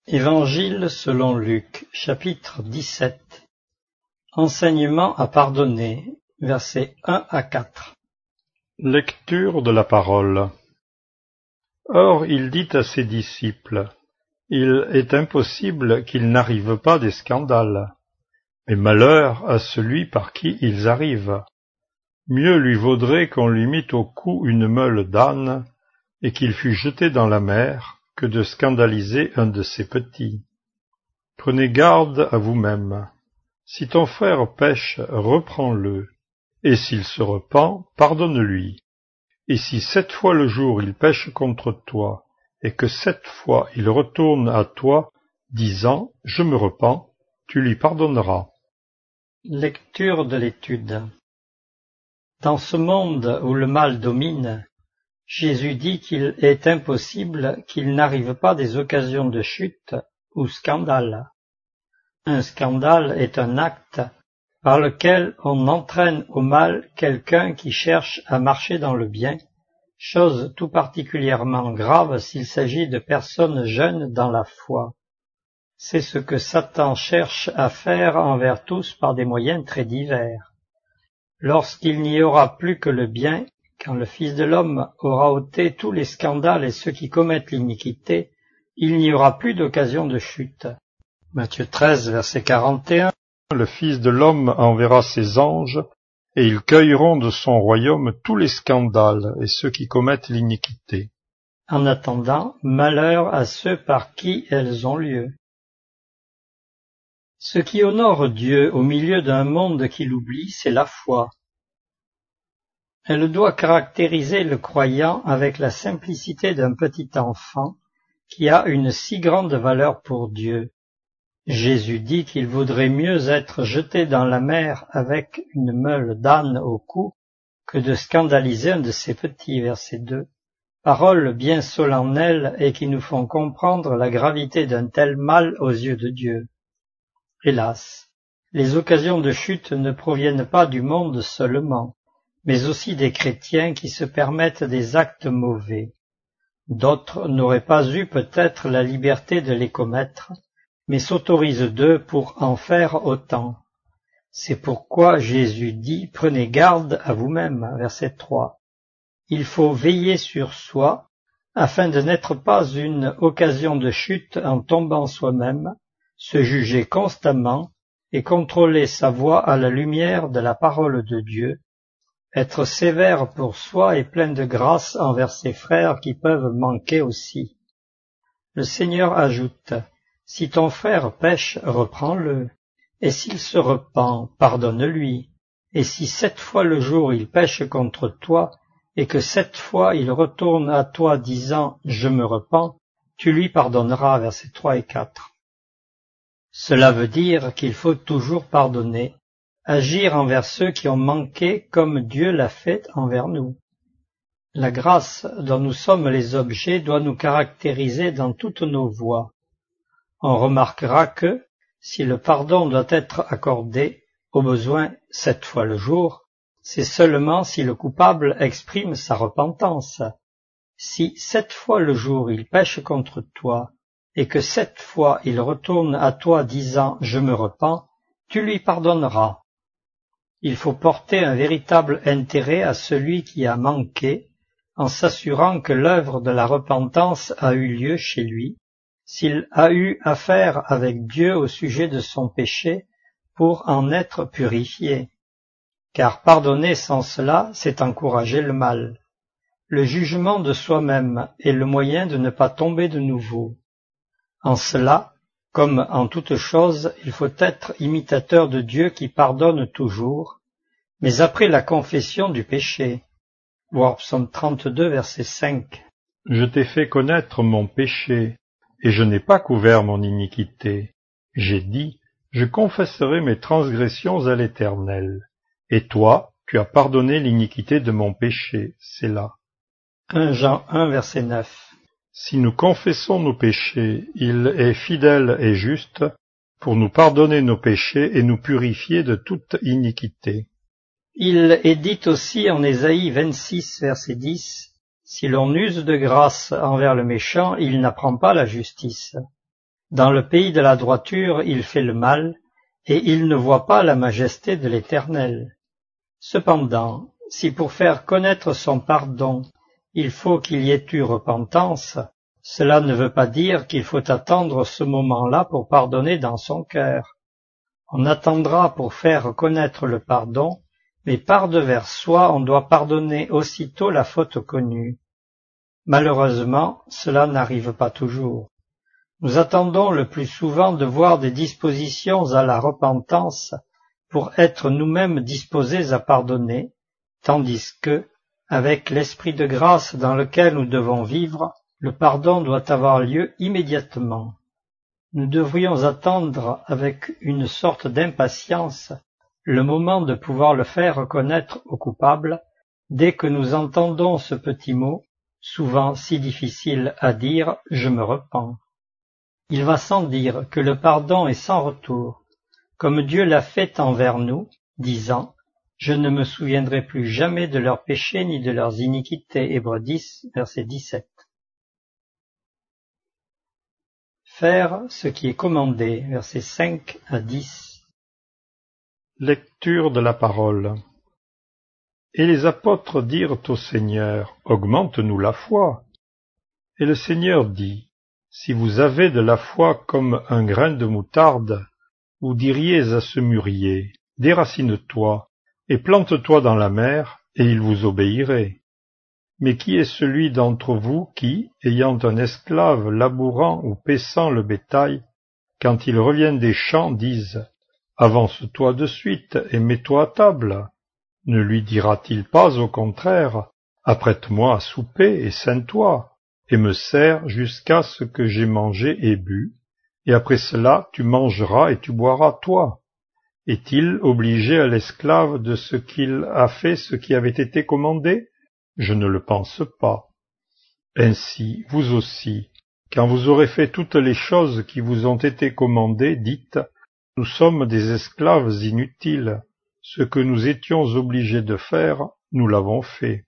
Évangile selon Luc, chapitre 17. Enseignement à pardonner, versets 1 à 4. Lecture de la parole. Or il dit à ses disciples, « Il est impossible qu'il n'arrive pas des scandales, mais malheur à celui par qui ils arrivent. Mieux lui vaudrait qu'on lui mît au cou une meule d'âne, et qu'il fût jeté dans la mer, que de scandaliser un de ses petits. Prenez garde à vous-même. Si ton frère pêche, reprends-le, et s'il se repent, pardonne-lui. Et si 7 fois le jour il pêche contre toi, et que 7 fois il retourne à toi, disant « Je me repens », tu lui pardonneras. » Lecture de l'étude. Dans ce monde où le mal domine, Jésus dit qu'il est impossible qu'il n'arrive pas des occasions de chute ou scandale. Un scandale est un acte par lequel on entraîne au mal quelqu'un qui cherche à marcher dans le bien, chose tout particulièrement grave s'il s'agit de personnes jeunes dans la foi. C'est ce que Satan cherche à faire envers tous par des moyens très divers. Lorsqu'il n'y aura plus que le bien, quand le Fils de l'homme aura ôté tous les scandales et ceux qui commettent l'iniquité, il n'y aura plus d'occasion de chute. Matthieu 13, verset 41. Le Fils de l'homme enverra ses anges, et ils cueilleront de son royaume tous les scandales et ceux qui commettent l'iniquité. En attendant, malheur à ceux par qui elles ont lieu. Ce qui honore Dieu au milieu d'un monde qui l'oublie, c'est la foi. Elle doit caractériser le croyant avec la simplicité d'un petit enfant qui a une si grande valeur pour Dieu. Jésus dit qu'il vaudrait mieux être jeté dans la mer avec une meule d'âne au cou que de scandaliser un de ses petits, verset 2. Paroles bien solennelles et qui nous font comprendre la gravité d'un tel mal aux yeux de Dieu. Hélas, les occasions de chute ne proviennent pas du monde seulement, mais aussi des chrétiens qui se permettent des actes mauvais. D'autres n'auraient pas eu peut-être la liberté de les commettre, mais s'autorisent d'eux pour en faire autant. C'est pourquoi Jésus dit « Prenez garde à vous-même » verset 3. Il faut veiller sur soi, afin de n'être pas une occasion de chute en tombant soi-même, se juger constamment et contrôler sa voix à la lumière de la parole de Dieu, être sévère pour soi et plein de grâce envers ses frères qui peuvent manquer aussi. Le Seigneur ajoute « Si ton frère pêche, reprends-le, et s'il se repent, pardonne-lui, et si 7 fois le jour il pêche contre toi, et que 7 fois il retourne à toi disant « Je me repens », tu lui pardonneras. » Versets 3 et 4. Cela veut dire qu'il faut toujours pardonner, agir envers ceux qui ont manqué comme Dieu l'a fait envers nous. La grâce dont nous sommes les objets doit nous caractériser dans toutes nos voies. On remarquera que, si le pardon doit être accordé, au besoin 7 fois le jour, c'est seulement si le coupable exprime sa repentance. Si 7 fois le jour il pêche contre toi, et que 7 fois il retourne à toi disant « Je me repens », tu lui pardonneras. Il faut porter un véritable intérêt à celui qui a manqué, en s'assurant que l'œuvre de la repentance a eu lieu chez lui, s'il a eu affaire avec Dieu au sujet de son péché, pour en être purifié. Car pardonner sans cela, c'est encourager le mal. Le jugement de soi-même est le moyen de ne pas tomber de nouveau. En cela, comme en toute chose, il faut être imitateur de Dieu qui pardonne toujours, mais après la confession du péché. Voir Psaume 32, verset 5. Je t'ai fait connaître mon péché, et je n'ai pas couvert mon iniquité. J'ai dit, je confesserai mes transgressions à l'Éternel. Et toi, tu as pardonné l'iniquité de mon péché, c'est là. 1 Jean 1, verset 9. Si nous confessons nos péchés, il est fidèle et juste pour nous pardonner nos péchés et nous purifier de toute iniquité. Il est dit aussi en Ésaïe 26, verset 10, « Si l'on use de grâce envers le méchant, il n'apprend pas la justice. » Dans le pays de la droiture, il fait le mal, et il ne voit pas la majesté de l'Éternel. Cependant, si pour faire connaître son pardon, il faut qu'il y ait eu repentance, cela ne veut pas dire qu'il faut attendre ce moment-là pour pardonner dans son cœur. On attendra pour faire connaître le pardon, mais par-devers soi, on doit pardonner aussitôt la faute connue. Malheureusement, cela n'arrive pas toujours. Nous attendons le plus souvent de voir des dispositions à la repentance pour être nous-mêmes disposés à pardonner, tandis que, avec l'esprit de grâce dans lequel nous devons vivre, le pardon doit avoir lieu immédiatement. Nous devrions attendre avec une sorte d'impatience le moment de pouvoir le faire reconnaître au coupable dès que nous entendons ce petit mot, souvent si difficile à dire « je me repens ». Il va sans dire que le pardon est sans retour, comme Dieu l'a fait envers nous, disant « Je ne me souviendrai plus jamais de leurs péchés ni de leurs iniquités » Hébreux 10, verset 17. Faire ce qui est commandé, versets 5 à 10. Lecture de la parole. Et les apôtres dirent au Seigneur, « Augmente-nous la foi. » Et le Seigneur dit, « Si vous avez de la foi comme un grain de moutarde, vous diriez à ce mûrier, « Déracine-toi, et plante-toi dans la mer, et il vous obéirait. » Mais qui est celui d'entre vous qui, ayant un esclave labourant ou paissant le bétail, quand il revient des champs, dise « Avance-toi de suite et mets-toi à table » Ne lui dira-t-il pas au contraire « Apprête-moi à souper et ceins-toi, et me sers jusqu'à ce que j'aie mangé et bu, et après cela tu mangeras et tu boiras toi » Est-il obligé à l'esclave de ce qu'il a fait ce qui avait été commandé? Je ne le pense pas. Ainsi, vous aussi, quand vous aurez fait toutes les choses qui vous ont été commandées, dites, nous sommes des esclaves inutiles. Ce que nous étions obligés de faire, nous l'avons fait.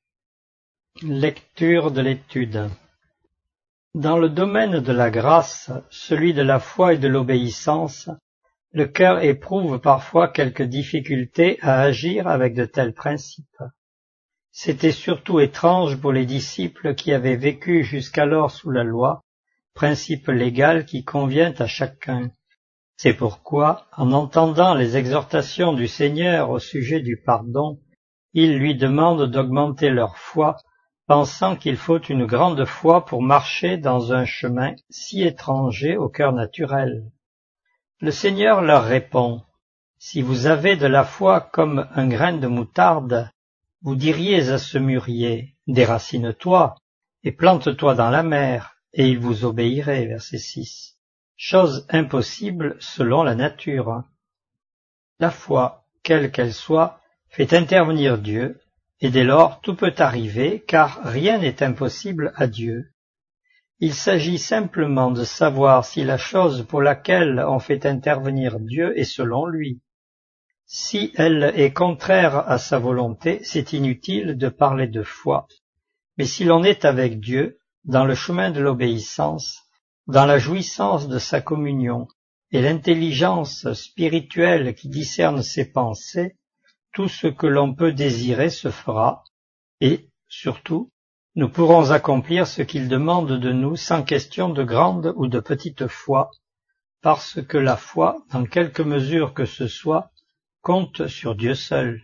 Lecture de l'étude. Dans le domaine de la grâce, celui de la foi et de l'obéissance, le cœur éprouve parfois quelques difficultés à agir avec de tels principes. C'était surtout étrange pour les disciples qui avaient vécu jusqu'alors sous la loi, principe légal qui convient à chacun. C'est pourquoi, en entendant les exhortations du Seigneur au sujet du pardon, ils lui demandent d'augmenter leur foi, pensant qu'il faut une grande foi pour marcher dans un chemin si étranger au cœur naturel. Le Seigneur leur répond, « Si vous avez de la foi comme un grain de moutarde, vous diriez à ce mûrier, « Déracine-toi et plante-toi dans la mer, et il vous obéirait. » Verset 6. Chose impossible selon la nature. La foi, quelle qu'elle soit, fait intervenir Dieu, et dès lors tout peut arriver, car rien n'est impossible à Dieu. Il s'agit simplement de savoir si la chose pour laquelle on fait intervenir Dieu est selon lui. Si elle est contraire à sa volonté, c'est inutile de parler de foi. Mais si l'on est avec Dieu, dans le chemin de l'obéissance, dans la jouissance de sa communion et l'intelligence spirituelle qui discerne ses pensées, tout ce que l'on peut désirer se fera, et, surtout, nous pourrons accomplir ce qu'il demande de nous sans question de grande ou de petite foi, parce que la foi, dans quelque mesure que ce soit, compte sur Dieu seul.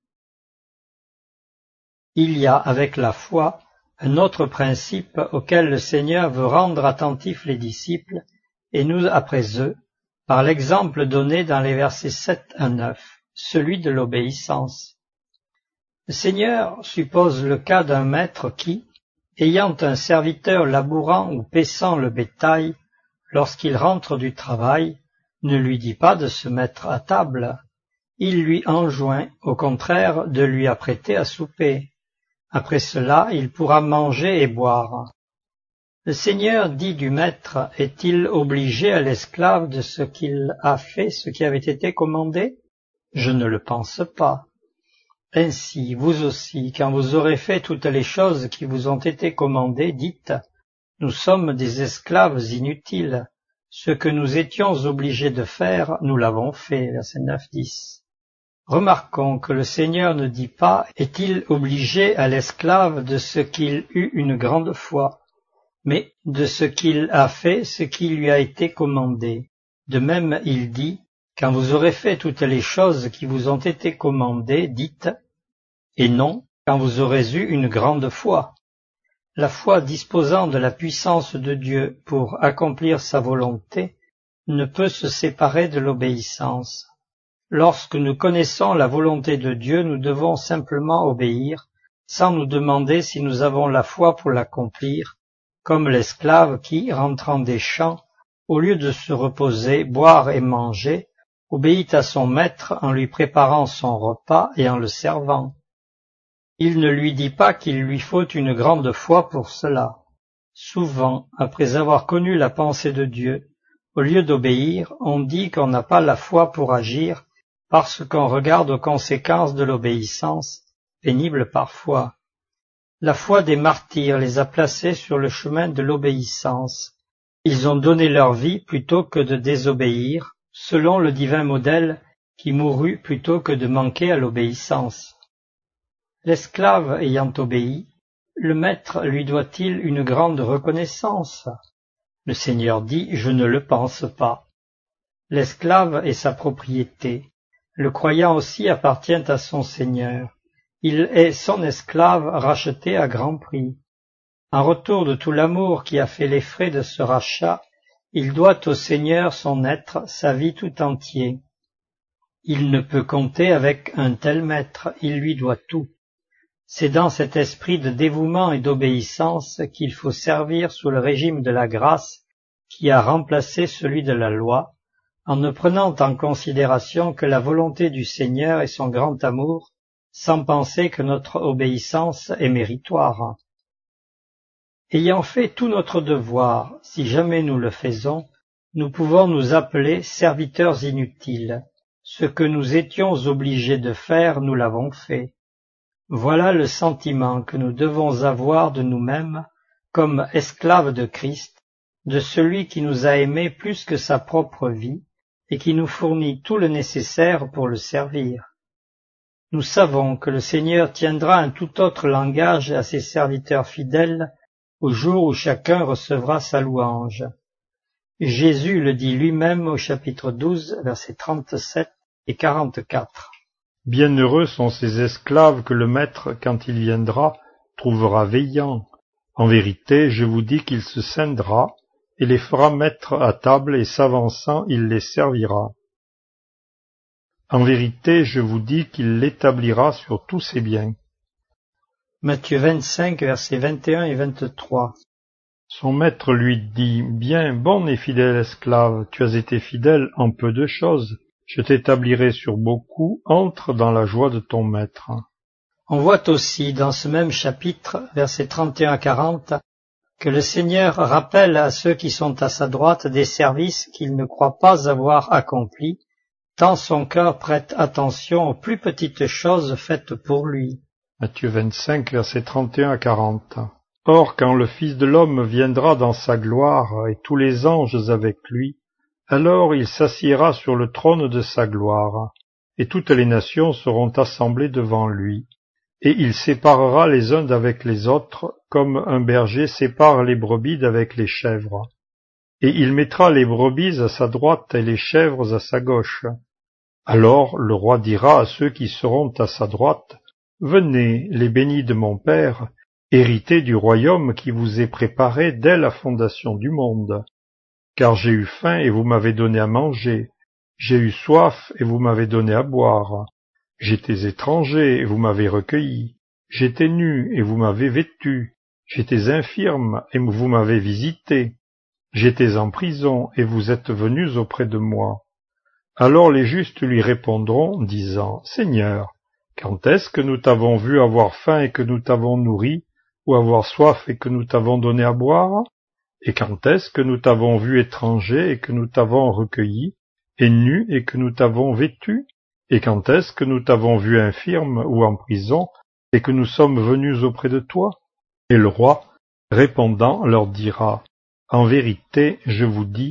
Il y a avec la foi un autre principe auquel le Seigneur veut rendre attentifs les disciples, et nous après eux, par l'exemple donné dans les versets 7 à 9, celui de l'obéissance. Le Seigneur suppose le cas d'un maître qui, ayant un serviteur labourant ou paissant le bétail, lorsqu'il rentre du travail, ne lui dit pas de se mettre à table. Il lui enjoint, au contraire, de lui apprêter à souper. Après cela, il pourra manger et boire. Le Seigneur dit du maître, est-il obligé à l'esclave de ce qu'il a fait, ce qui avait été commandé? Je ne le pense pas. Ainsi, vous aussi, quand vous aurez fait toutes les choses qui vous ont été commandées, dites, nous sommes des esclaves inutiles. Ce que nous étions obligés de faire, nous l'avons fait. Verset 9-10. Remarquons que le Seigneur ne dit pas « Est-il obligé à l'esclave de ce qu'il eut une grande foi ?» mais de ce qu'il a fait ce qui lui a été commandé. De même, il dit « Quand vous aurez fait toutes les choses qui vous ont été commandées, dites « et non, quand vous aurez eu une grande foi ». La foi disposant de la puissance de Dieu pour accomplir sa volonté ne peut se séparer de l'obéissance. Lorsque nous connaissons la volonté de Dieu, nous devons simplement obéir, sans nous demander si nous avons la foi pour l'accomplir, comme l'esclave qui, rentrant des champs, au lieu de se reposer, boire et manger, obéit à son maître en lui préparant son repas et en le servant. Il ne lui dit pas qu'il lui faut une grande foi pour cela. Souvent, après avoir connu la pensée de Dieu, au lieu d'obéir, on dit qu'on n'a pas la foi pour agir parce qu'on regarde aux conséquences de l'obéissance, pénibles parfois. La foi des martyrs les a placés sur le chemin de l'obéissance. Ils ont donné leur vie plutôt que de désobéir, selon le divin modèle qui mourut plutôt que de manquer à l'obéissance. L'esclave ayant obéi, le maître lui doit-il une grande reconnaissance? Le Seigneur dit « Je ne le pense pas ». L'esclave est sa propriété. Le croyant aussi appartient à son Seigneur. Il est son esclave racheté à grand prix. En retour de tout l'amour qui a fait les frais de ce rachat, il doit au Seigneur son être, sa vie tout entier. Il ne peut compter avec un tel maître, il lui doit tout. C'est dans cet esprit de dévouement et d'obéissance qu'il faut servir sous le régime de la grâce qui a remplacé celui de la loi, en ne prenant en considération que la volonté du Seigneur et son grand amour, sans penser que notre obéissance est méritoire. Ayant fait tout notre devoir, si jamais nous le faisons, nous pouvons nous appeler serviteurs inutiles. Ce que nous étions obligés de faire, nous l'avons fait. Voilà le sentiment que nous devons avoir de nous-mêmes comme esclaves de Christ, de celui qui nous a aimés plus que sa propre vie et qui nous fournit tout le nécessaire pour le servir. Nous savons que le Seigneur tiendra un tout autre langage à ses serviteurs fidèles au jour où chacun recevra sa louange. Jésus le dit lui-même au chapitre 12, versets 37 et 44. Bienheureux sont ces esclaves que le maître, quand il viendra, trouvera veillant. En vérité, je vous dis qu'il se scindera et les fera mettre à table, et s'avançant, il les servira. En vérité, je vous dis qu'il l'établira sur tous ses biens. Matthieu 25, versets 21 et 23. Son maître lui dit, « Bien, bon et fidèle esclave, tu as été fidèle en peu de choses. Je t'établirai sur beaucoup, entre dans la joie de ton maître. » On voit aussi dans ce même chapitre, versets 31 à 40, que le Seigneur rappelle à ceux qui sont à sa droite des services qu'il ne croit pas avoir accomplis, tant son cœur prête attention aux plus petites choses faites pour lui. Matthieu 25, versets 31 à 40. Or, quand le Fils de l'homme viendra dans sa gloire, et tous les anges avec lui, alors il s'assiera sur le trône de sa gloire, et toutes les nations seront assemblées devant lui, et il séparera les uns d'avec les autres, comme un berger sépare les brebis d'avec les chèvres. Et il mettra les brebis à sa droite et les chèvres à sa gauche. Alors le roi dira à ceux qui seront à sa droite, « Venez, les bénis de mon Père, héritez du royaume qui vous est préparé dès la fondation du monde. Car j'ai eu faim et vous m'avez donné à manger, j'ai eu soif et vous m'avez donné à boire. J'étais étranger et vous m'avez recueilli, j'étais nu et vous m'avez vêtu, j'étais infirme et vous m'avez visité, j'étais en prison et vous êtes venus auprès de moi. » Alors les justes lui répondront, disant, « Seigneur, quand est-ce que nous t'avons vu avoir faim et que nous t'avons nourri, ou avoir soif et que nous t'avons donné à boire? Et quand est-ce que nous t'avons vu étranger et que nous t'avons recueilli, et nu et que nous t'avons vêtu? Et quand est-ce que nous t'avons vu infirme ou en prison, et que nous sommes venus auprès de toi? » Et le roi, répondant, leur dira, « En vérité, je vous dis,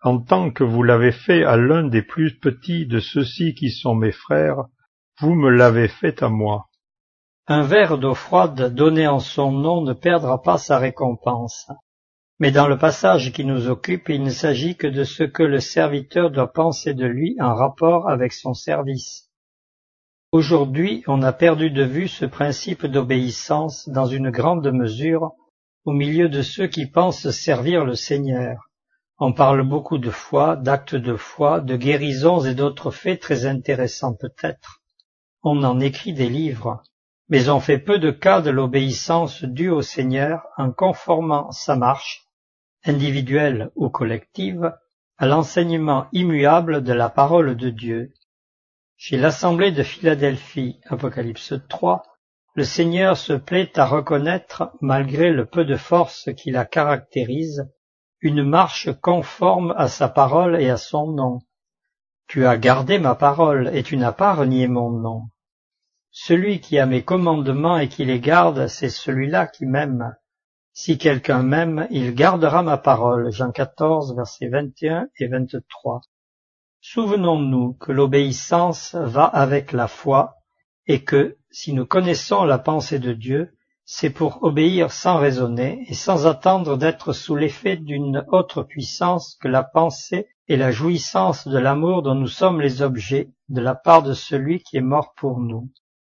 en tant que vous l'avez fait à l'un des plus petits de ceux-ci qui sont mes frères, vous me l'avez fait à moi. Un verre d'eau froide donné en son nom ne perdra pas sa récompense. Mais dans le passage qui nous occupe, il ne s'agit que de ce que le serviteur doit penser de lui en rapport avec son service. Aujourd'hui, on a perdu de vue ce principe d'obéissance dans une grande mesure au milieu de ceux qui pensent servir le Seigneur. On parle beaucoup de foi, d'actes de foi, de guérisons et d'autres faits très intéressants peut-être. On en écrit des livres, mais on fait peu de cas de l'obéissance due au Seigneur en conformant sa marche, individuelle ou collective, à l'enseignement immuable de la parole de Dieu. Chez l'Assemblée de Philadelphie, Apocalypse 3, le Seigneur se plaît à reconnaître, malgré le peu de force qui la caractérise, une marche conforme à sa parole et à son nom. Tu as gardé ma parole et tu n'as pas renié mon nom. Celui qui a mes commandements et qui les garde, c'est celui-là qui m'aime. Si quelqu'un m'aime, il gardera ma parole. Jean 14, versets 21 et 23. Souvenons-nous que l'obéissance va avec la foi et que, si nous connaissons la pensée de Dieu, c'est pour obéir sans raisonner et sans attendre d'être sous l'effet d'une autre puissance que la pensée et la jouissance de l'amour dont nous sommes les objets de la part de celui qui est mort pour nous.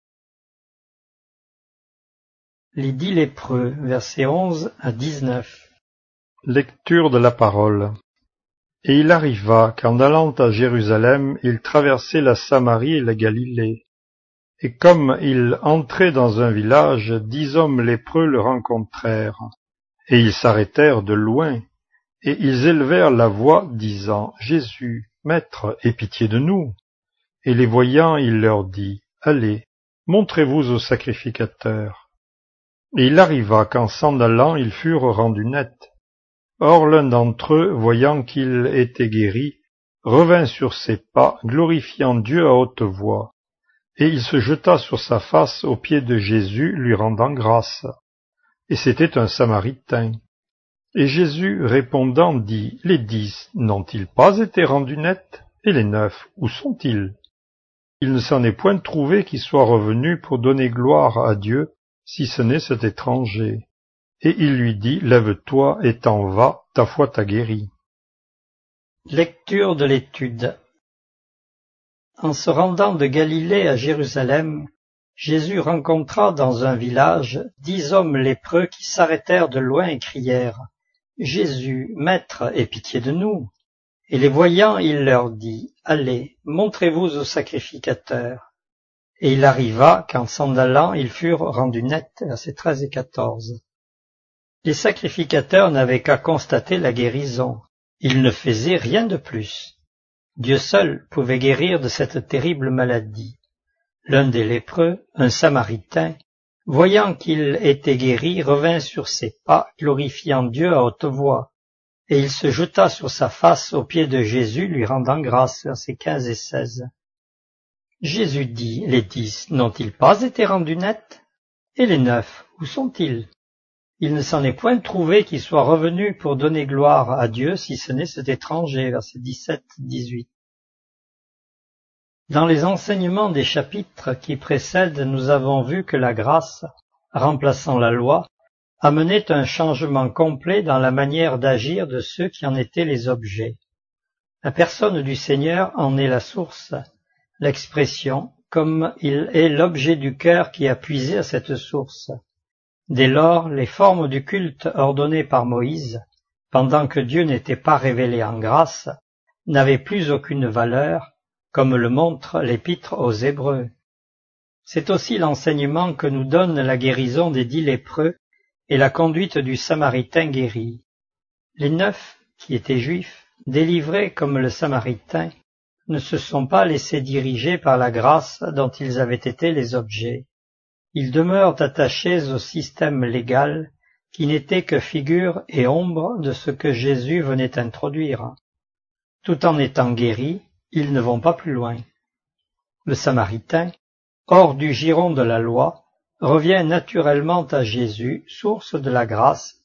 Les 10 lépreux, versets 11 à 19. Lecture de la parole. Et il arriva qu'en allant à Jérusalem, il traversait la Samarie et la Galilée. Et comme il entrait dans un village, 10 hommes lépreux le rencontrèrent. Et ils s'arrêtèrent de loin, et ils élevèrent la voix, disant, « Jésus, Maître, aie pitié de nous. » Et les voyant, il leur dit, « Allez, montrez-vous au sacrificateur. » Et il arriva qu'en s'en allant, ils furent rendus nets. Or l'un d'entre eux, voyant qu'il était guéri, revint sur ses pas, glorifiant Dieu à haute voix. Et il se jeta sur sa face aux pieds de Jésus, lui rendant grâce. Et c'était un Samaritain. Et Jésus, répondant, dit, « Les 10 n'ont-ils pas été rendus nets? Et les 9, où sont-ils? Il ne s'en est point trouvé qui soit revenu pour donner gloire à Dieu, si ce n'est cet étranger. » Et il lui dit, « Lève-toi et t'en vas, ta foi t'a guéri. » Lecture de l'étude. En se rendant de Galilée à Jérusalem, Jésus rencontra dans un village 10 hommes lépreux qui s'arrêtèrent de loin et crièrent « Jésus, Maître, aie pitié de nous !» Et les voyant, il leur dit « Allez, montrez-vous au sacrificateur. » Et il arriva qu'en s'en allant, ils furent rendus nets, versets 13 et 14. Les sacrificateurs n'avaient qu'à constater la guérison. Ils ne faisaient rien de plus. Dieu seul pouvait guérir de cette terrible maladie. L'un des lépreux, un Samaritain, voyant qu'il était guéri, revint sur ses pas, glorifiant Dieu à haute voix. Et il se jeta sur sa face aux pieds de Jésus, lui rendant grâce, versets 15 et 16. Jésus dit, « Les 10 n'ont-ils pas été rendus nets? Et les 9, où sont-ils? Il ne s'en est point trouvé qui soit revenu pour donner gloire à Dieu, si ce n'est cet étranger. » Versets 17-18. Dans les enseignements des chapitres qui précèdent, nous avons vu que la grâce, remplaçant la loi, amenait un changement complet dans la manière d'agir de ceux qui en étaient les objets. La personne du Seigneur en est la source, l'expression, comme il est l'objet du cœur qui a puisé à cette source. Dès lors, les formes du culte ordonnées par Moïse, pendant que Dieu n'était pas révélé en grâce, n'avaient plus aucune valeur, comme le montre l'Épître aux Hébreux. C'est aussi l'enseignement que nous donne la guérison des 10 lépreux et la conduite du Samaritain guéri. Les 9, qui étaient juifs, délivrés comme le Samaritain, ne se sont pas laissés diriger par la grâce dont ils avaient été les objets. Ils demeurent attachés au système légal qui n'était que figure et ombre de ce que Jésus venait introduire. Tout en étant guéris, ils ne vont pas plus loin. Le Samaritain, hors du giron de la loi, revient naturellement à Jésus, source de la grâce,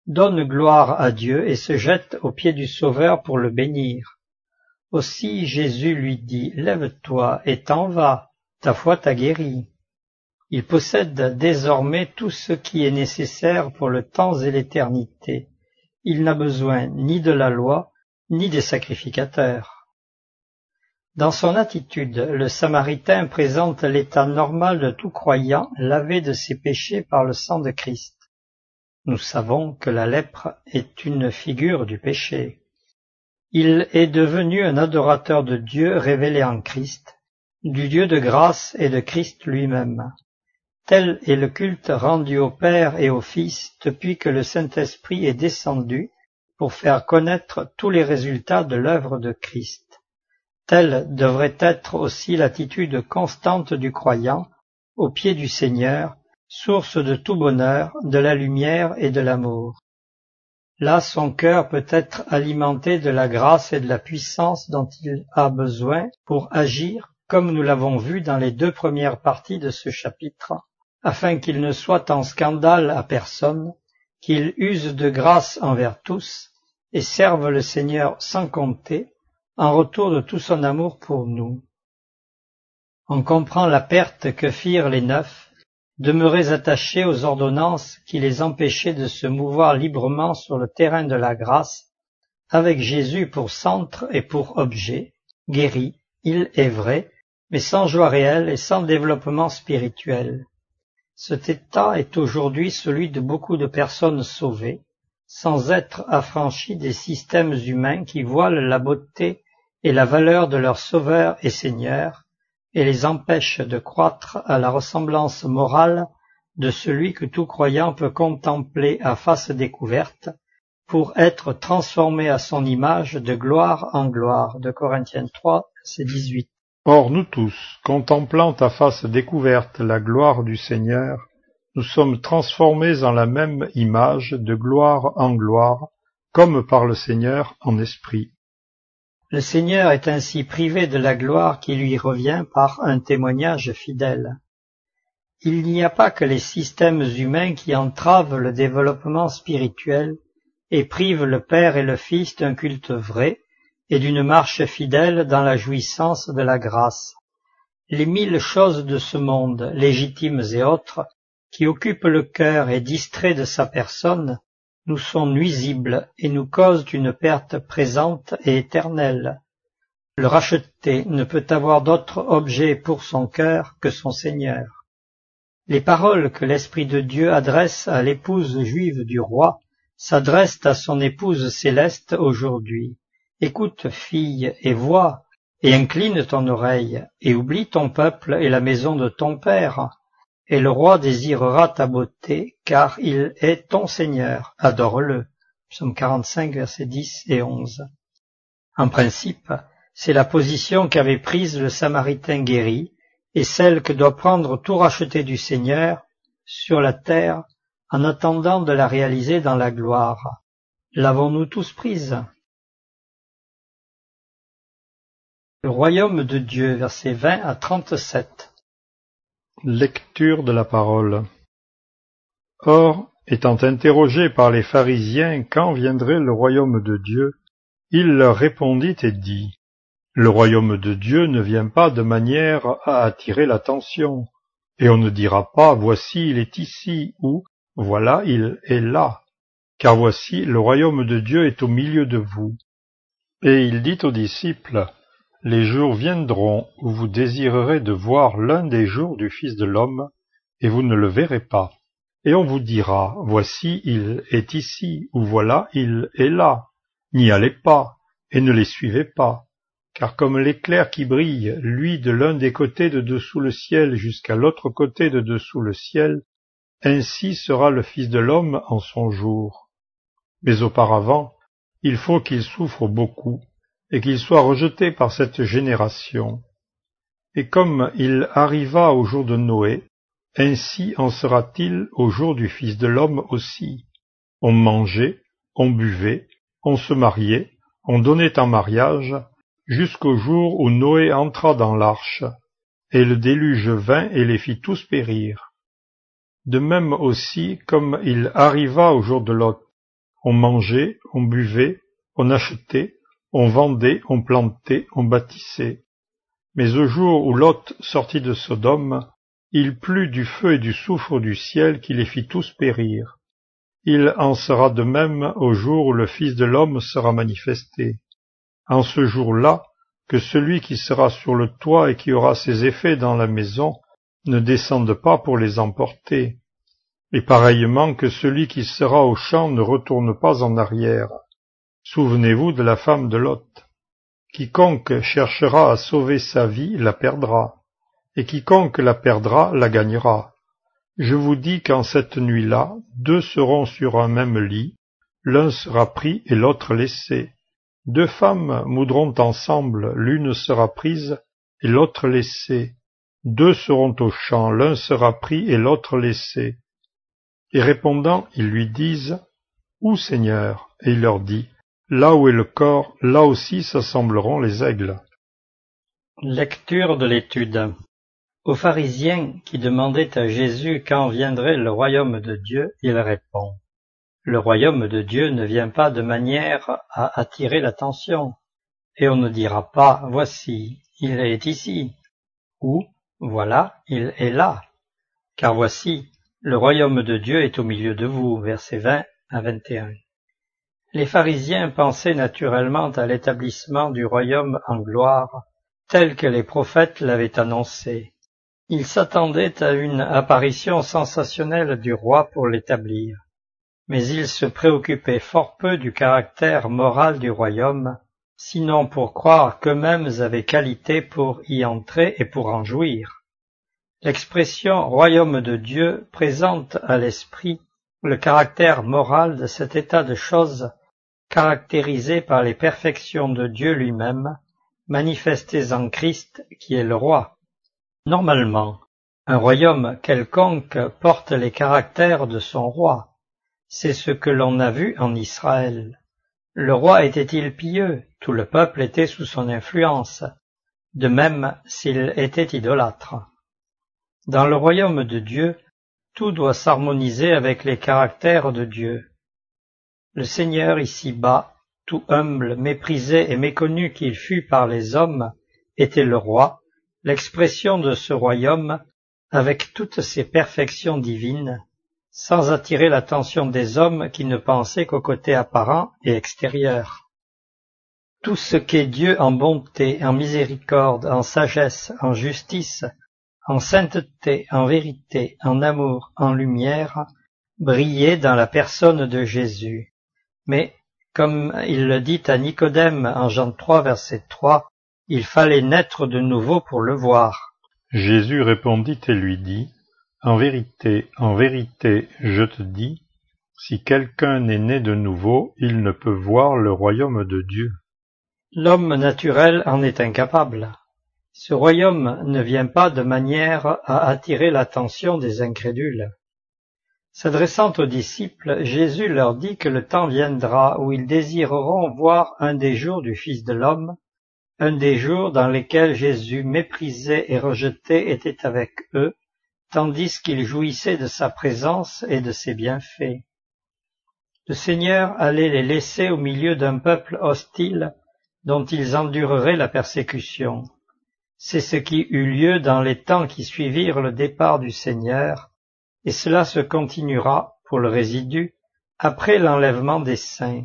donne gloire à Dieu et se jette aux pieds du Sauveur pour le bénir. Aussi Jésus lui dit, « Lève-toi et t'en vas, ta foi t'a guéri. » Il possède désormais tout ce qui est nécessaire pour le temps et l'éternité. Il n'a besoin ni de la loi, ni des sacrificateurs. Dans son attitude, le Samaritain présente l'état normal de tout croyant lavé de ses péchés par le sang de Christ. Nous savons que la lèpre est une figure du péché. Il est devenu un adorateur de Dieu révélé en Christ, du Dieu de grâce et de Christ lui-même. Tel est le culte rendu au Père et au Fils depuis que le Saint-Esprit est descendu pour faire connaître tous les résultats de l'œuvre de Christ. Telle devrait être aussi l'attitude constante du croyant, au pied du Seigneur, source de tout bonheur, de la lumière et de l'amour. Là, son cœur peut être alimenté de la grâce et de la puissance dont il a besoin pour agir, comme nous l'avons vu dans les 2 premières parties de ce chapitre, afin qu'il ne soit en scandale à personne, qu'il use de grâce envers tous et serve le Seigneur sans compter, en retour de tout son amour pour nous. On comprend la perte que firent les 9, demeurés attachés aux ordonnances qui les empêchaient de se mouvoir librement sur le terrain de la grâce, avec Jésus pour centre et pour objet, guéri, il est vrai, mais sans joie réelle et sans développement spirituel. Cet état est aujourd'hui celui de beaucoup de personnes sauvées, sans être affranchies des systèmes humains qui voilent la beauté et la valeur de leur Sauveur et Seigneur, et les empêchent de croître à la ressemblance morale de celui que tout croyant peut contempler à face découverte, pour être transformé à son image de gloire en gloire. De Corinthiens 3, verset 18. Or nous tous, contemplant à face découverte la gloire du Seigneur, nous sommes transformés en la même image de gloire en gloire, comme par le Seigneur en esprit. Le Seigneur est ainsi privé de la gloire qui lui revient par un témoignage fidèle. Il n'y a pas que les systèmes humains qui entravent le développement spirituel et privent le Père et le Fils d'un culte vrai et d'une marche fidèle dans la jouissance de la grâce. Les 1000 choses de ce monde, légitimes et autres, qui occupent le cœur et distraient de sa personne, nous sont nuisibles et nous causent une perte présente et éternelle. Le racheté ne peut avoir d'autre objet pour son cœur que son Seigneur. Les paroles que l'Esprit de Dieu adresse à l'épouse juive du roi s'adressent à son épouse céleste aujourd'hui. Écoute, fille, et vois, et incline ton oreille, et oublie ton peuple et la maison de ton père. Et le roi désirera ta beauté, car il est ton Seigneur. Adore-le. Psaume 45, versets 10 et 11. En principe, c'est la position qu'avait prise le Samaritain guéri, et celle que doit prendre tout racheté du Seigneur sur la terre, en attendant de la réaliser dans la gloire. L'avons-nous tous prise? Le royaume de Dieu, versets 20 à 37. Lecture de la parole. Or, étant interrogé par les pharisiens quand viendrait le royaume de Dieu, il leur répondit et dit, « Le royaume de Dieu ne vient pas de manière à attirer l'attention, et on ne dira pas « Voici, il est ici » ou « Voilà, il est là », car voici, le royaume de Dieu est au milieu de vous. Et il dit aux disciples, « Les jours viendront où vous désirerez de voir l'un des jours du Fils de l'homme, et vous ne le verrez pas. Et on vous dira, voici, il est ici, ou voilà, il est là. N'y allez pas, et ne les suivez pas. Car comme l'éclair qui brille, lui, de l'un des côtés de dessous le ciel jusqu'à l'autre côté de dessous le ciel, ainsi sera le Fils de l'homme en son jour. Mais auparavant, il faut qu'il souffre beaucoup, et qu'il soit rejeté par cette génération. Et comme il arriva au jour de Noé, ainsi en sera-t-il au jour du Fils de l'homme aussi. On mangeait, on buvait, on se mariait, on donnait en mariage, jusqu'au jour où Noé entra dans l'arche, et le déluge vint et les fit tous périr. De même aussi, comme il arriva au jour de Lot, On mangeait, on buvait, on achetait, on vendait, on plantait, on bâtissait. Mais au jour où Lot sortit de Sodome, il plut du feu et du soufre du ciel qui les fit tous périr. Il en sera de même au jour où le Fils de l'homme sera manifesté. En ce jour-là, que celui qui sera sur le toit et qui aura ses effets dans la maison ne descende pas pour les emporter. Et pareillement que celui qui sera au champ ne retourne pas en arrière. Souvenez-vous de la femme de Lot. Quiconque cherchera à sauver sa vie la perdra, et quiconque la perdra la gagnera. Je vous dis qu'en cette nuit-là, 2 seront sur un même lit, l'un sera pris et l'autre laissé. 2 femmes moudront ensemble, l'une sera prise et l'autre laissée. 2 seront au champ, l'un sera pris et l'autre laissé. Et répondant, ils lui disent, « Où, Seigneur ?» Et il leur dit, « Là où est le corps, là aussi s'assembleront les aigles. » Lecture de l'étude. Aux pharisiens qui demandaient à Jésus quand viendrait le royaume de Dieu, il répond, « Le royaume de Dieu ne vient pas de manière à attirer l'attention, et on ne dira pas, voici, il est ici, ou, voilà, il est là, car voici, le royaume de Dieu est au milieu de vous. » Versets 20 à 21. Les pharisiens pensaient naturellement à l'établissement du royaume en gloire, tel que les prophètes l'avaient annoncé. Ils s'attendaient à une apparition sensationnelle du roi pour l'établir, mais ils se préoccupaient fort peu du caractère moral du royaume, sinon pour croire qu'eux-mêmes avaient qualité pour y entrer et pour en jouir. L'expression « royaume de Dieu » présente à l'esprit le caractère moral de cet état de choses caractérisé par les perfections de Dieu lui-même, manifestées en Christ qui est le roi. Normalement, un royaume quelconque porte les caractères de son roi. C'est ce que l'on a vu en Israël. Le roi était-il pieux? Tout le peuple était sous son influence. De même s'il était idolâtre. Dans le royaume de Dieu, tout doit s'harmoniser avec les caractères de Dieu. Le Seigneur ici-bas, tout humble, méprisé et méconnu qu'il fut par les hommes, était le roi, l'expression de ce royaume, avec toutes ses perfections divines, sans attirer l'attention des hommes qui ne pensaient qu'au côté apparent et extérieur. Tout ce qu'est Dieu en bonté, en miséricorde, en sagesse, en justice, en sainteté, en vérité, en amour, en lumière, brillait dans la personne de Jésus. Mais, comme il le dit à Nicodème en Jean 3, verset 3, il fallait naître de nouveau pour le voir. Jésus répondit et lui dit, « en vérité, je te dis, si quelqu'un n'est né de nouveau, il ne peut voir le royaume de Dieu. » L'homme naturel en est incapable. Ce royaume ne vient pas de manière à attirer l'attention des incrédules. S'adressant aux disciples, Jésus leur dit que le temps viendra où ils désireront voir un des jours du Fils de l'homme, un des jours dans lesquels Jésus, méprisé et rejeté, était avec eux, tandis qu'il jouissait de sa présence et de ses bienfaits. Le Seigneur allait les laisser au milieu d'un peuple hostile dont ils endureraient la persécution. C'est ce qui eut lieu dans les temps qui suivirent le départ du Seigneur, et cela se continuera, pour le résidu, après l'enlèvement des saints.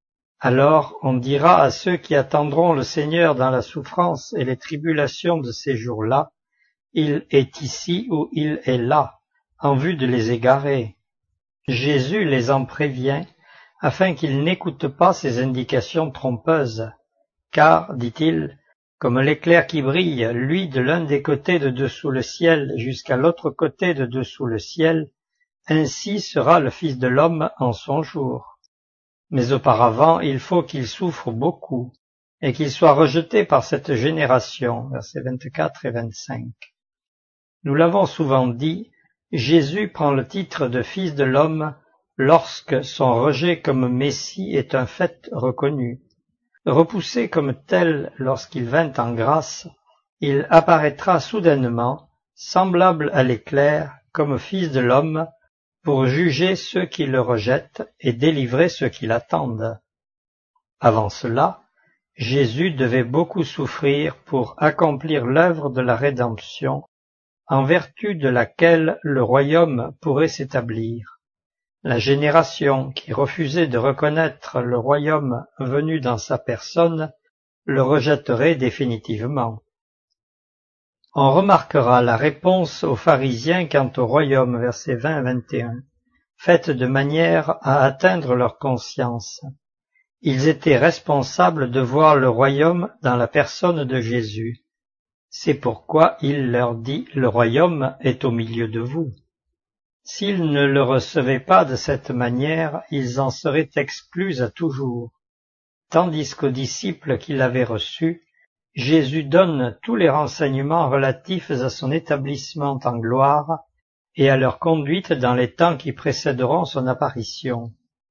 Alors on dira à ceux qui attendront le Seigneur dans la souffrance et les tribulations de ces jours-là, « Il est ici ou il est là », en vue de les égarer. Jésus les en prévient, afin qu'ils n'écoutent pas ces indications trompeuses, car, dit-il, comme l'éclair qui brille, lui, de l'un des côtés de dessous le ciel jusqu'à l'autre côté de dessous le ciel, ainsi sera le Fils de l'homme en son jour. Mais auparavant, il faut qu'il souffre beaucoup, et qu'il soit rejeté par cette génération. Versets 24 et 25. Nous l'avons souvent dit, Jésus prend le titre de Fils de l'homme lorsque son rejet comme Messie est un fait reconnu. Repoussé comme tel lorsqu'il vint en grâce, il apparaîtra soudainement, semblable à l'éclair, comme Fils de l'homme, pour juger ceux qui le rejettent et délivrer ceux qui l'attendent. Avant cela, Jésus devait beaucoup souffrir pour accomplir l'œuvre de la rédemption, en vertu de laquelle le royaume pourrait s'établir. La génération qui refusait de reconnaître le royaume venu dans sa personne le rejetterait définitivement. On remarquera la réponse aux pharisiens quant au royaume, versets 20 à 21, faite de manière à atteindre leur conscience. Ils étaient responsables de voir le royaume dans la personne de Jésus. C'est pourquoi il leur dit « Le royaume est au milieu de vous ». S'ils ne le recevaient pas de cette manière, ils en seraient exclus à toujours. Tandis qu'aux disciples qui l'avaient reçu, Jésus donne tous les renseignements relatifs à son établissement en gloire et à leur conduite dans les temps qui précéderont son apparition.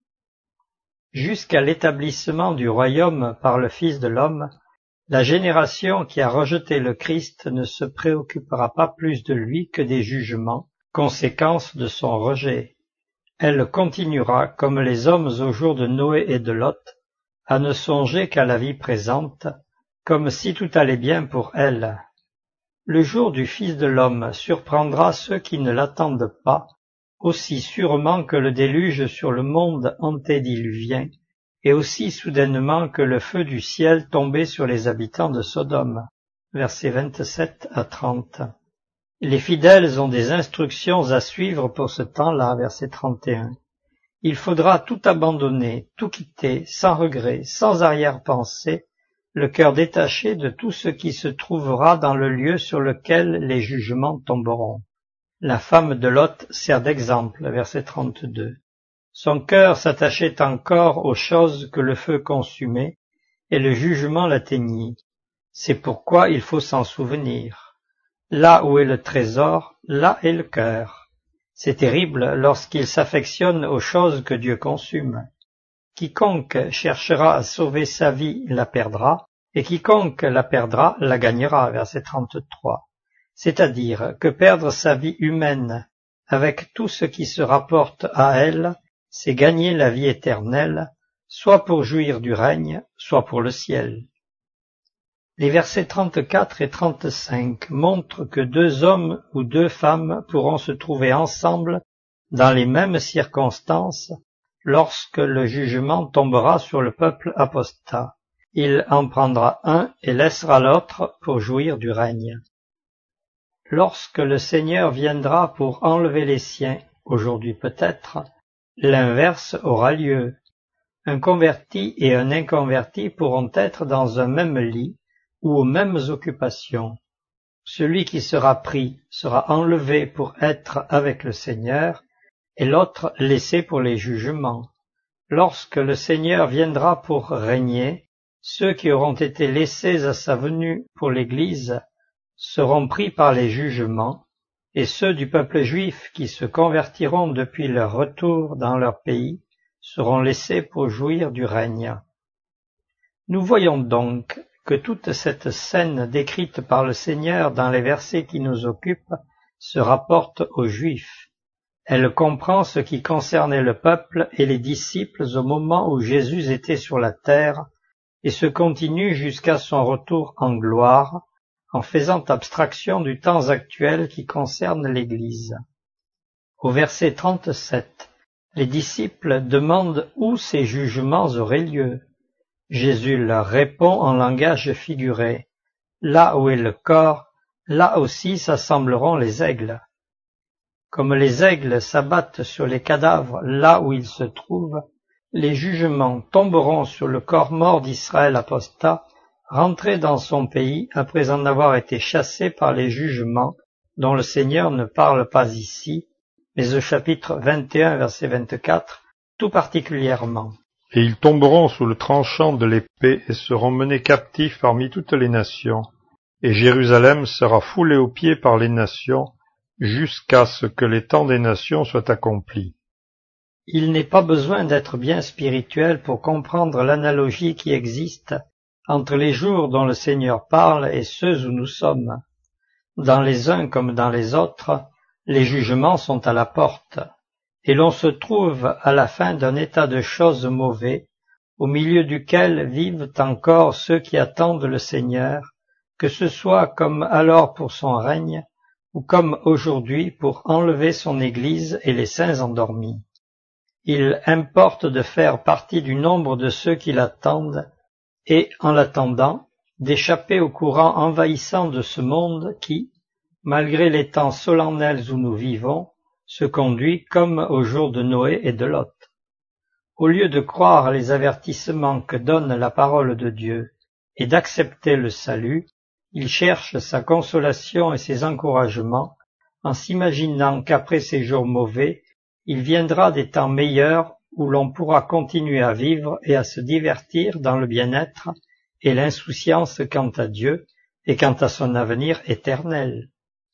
Jusqu'à l'établissement du royaume par le Fils de l'homme, la génération qui a rejeté le Christ ne se préoccupera pas plus de lui que des jugements, conséquence de son rejet. Elle continuera, comme les hommes au jour de Noé et de Lot, à ne songer qu'à la vie présente, comme si tout allait bien pour elle. Le jour du Fils de l'homme surprendra ceux qui ne l'attendent pas, aussi sûrement que le déluge sur le monde antédiluvien, et aussi soudainement que le feu du ciel tombait sur les habitants de Sodome. Versets 27 à 30. Les fidèles ont des instructions à suivre pour ce temps-là, verset 31. Il faudra tout abandonner, tout quitter, sans regret, sans arrière-pensée, le cœur détaché de tout ce qui se trouvera dans le lieu sur lequel les jugements tomberont. La femme de Lot sert d'exemple, verset 32. Son cœur s'attachait encore aux choses que le feu consumait, et le jugement l'atteignit. C'est pourquoi il faut s'en souvenir. Là où est le trésor, là est le cœur. C'est terrible lorsqu'il s'affectionne aux choses que Dieu consume. Quiconque cherchera à sauver sa vie la perdra, et quiconque la perdra la gagnera, verset 33. C'est-à-dire que perdre sa vie humaine avec tout ce qui se rapporte à elle, c'est gagner la vie éternelle, soit pour jouir du règne, soit pour le ciel. Les versets 34 et 35 montrent que deux hommes ou deux femmes pourront se trouver ensemble dans les mêmes circonstances lorsque le jugement tombera sur le peuple apostat. Il en prendra un et laissera l'autre pour jouir du règne. Lorsque le Seigneur viendra pour enlever les siens, aujourd'hui peut-être, l'inverse aura lieu. Un converti et un inconverti pourront être dans un même lit ou aux mêmes occupations. Celui qui sera pris sera enlevé pour être avec le Seigneur, et l'autre laissé pour les jugements. Lorsque le Seigneur viendra pour régner, ceux qui auront été laissés à sa venue pour l'Église seront pris par les jugements, et ceux du peuple juif qui se convertiront depuis leur retour dans leur pays seront laissés pour jouir du règne. Nous voyons donc que toute cette scène décrite par le Seigneur dans les versets qui nous occupent se rapporte aux Juifs. Elle comprend ce qui concernait le peuple et les disciples au moment où Jésus était sur la terre et se continue jusqu'à son retour en gloire, en faisant abstraction du temps actuel qui concerne l'Église. Au verset 37, les disciples demandent où ces jugements auraient lieu. Jésus leur répond en langage figuré. Là où est le corps, là aussi s'assembleront les aigles. Comme les aigles s'abattent sur les cadavres là où ils se trouvent, les jugements tomberont sur le corps mort d'Israël apostat, rentré dans son pays après en avoir été chassé par les jugements dont le Seigneur ne parle pas ici, mais au chapitre 21, verset 24, tout particulièrement. Et ils tomberont sous le tranchant de l'épée et seront menés captifs parmi toutes les nations. Et Jérusalem sera foulée aux pieds par les nations, jusqu'à ce que les temps des nations soient accomplis. Il n'est pas besoin d'être bien spirituel pour comprendre l'analogie qui existe entre les jours dont le Seigneur parle et ceux où nous sommes. Dans les uns comme dans les autres, les jugements sont à la porte. et l'on se trouve à la fin d'un état de choses mauvais, au milieu duquel vivent encore ceux qui attendent le Seigneur, que ce soit comme alors pour son règne, ou comme aujourd'hui pour enlever son Église et les saints endormis. Il importe de faire partie du nombre de ceux qui l'attendent, et, en l'attendant, d'échapper au courant envahissant de ce monde qui, malgré les temps solennels où nous vivons, se conduit comme au jour de Noé et de Lot. Au lieu de croire les avertissements que donne la parole de Dieu et d'accepter le salut, il cherche sa consolation et ses encouragements en s'imaginant qu'après ces jours mauvais, il viendra des temps meilleurs où l'on pourra continuer à vivre et à se divertir dans le bien-être et l'insouciance quant à Dieu et quant à son avenir éternel.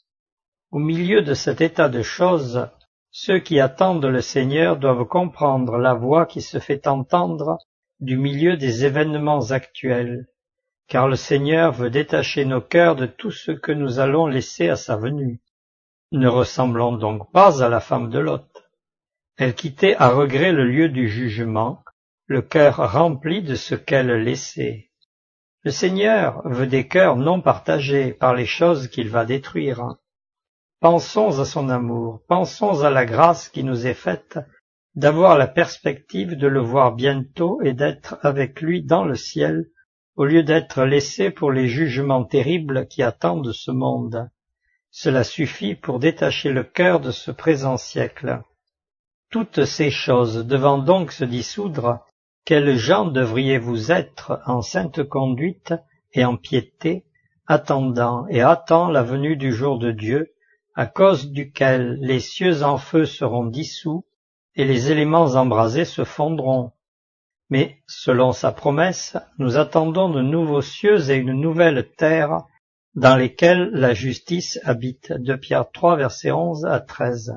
Au milieu de cet état de choses, ceux qui attendent le Seigneur doivent comprendre la voix qui se fait entendre du milieu des événements actuels, car le Seigneur veut détacher nos cœurs de tout ce que nous allons laisser à sa venue. Ne ressemblons donc pas à la femme de Lot. Elle quittait à regret le lieu du jugement, le cœur rempli de ce qu'elle laissait. Le Seigneur veut des cœurs non partagés par les choses qu'il va détruire. Pensons à son amour, pensons à la grâce qui nous est faite d'avoir la perspective de le voir bientôt et d'être avec lui dans le ciel, au lieu d'être laissés pour les jugements terribles qui attendent ce monde. Cela suffit pour détacher le cœur de ce présent siècle. Toutes ces choses devant donc se dissoudre, quels gens devriez-vous être en sainte conduite et en piété, attendant et hâtant la venue du jour de Dieu, à cause duquel les cieux en feu seront dissous et les éléments embrasés se fondront. Mais, selon sa promesse, nous attendons de nouveaux cieux et une nouvelle terre dans lesquels la justice habite. 2 Pierre 3, versets 11 à 13.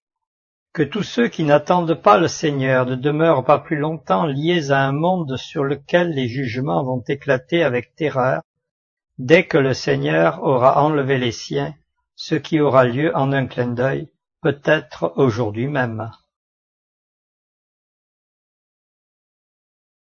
Que tous ceux qui n'attendent pas le Seigneur ne demeurent pas plus longtemps liés à un monde sur lequel les jugements vont éclater avec terreur, dès que le Seigneur aura enlevé les siens, ce qui aura lieu en un clin d'œil, peut-être aujourd'hui même.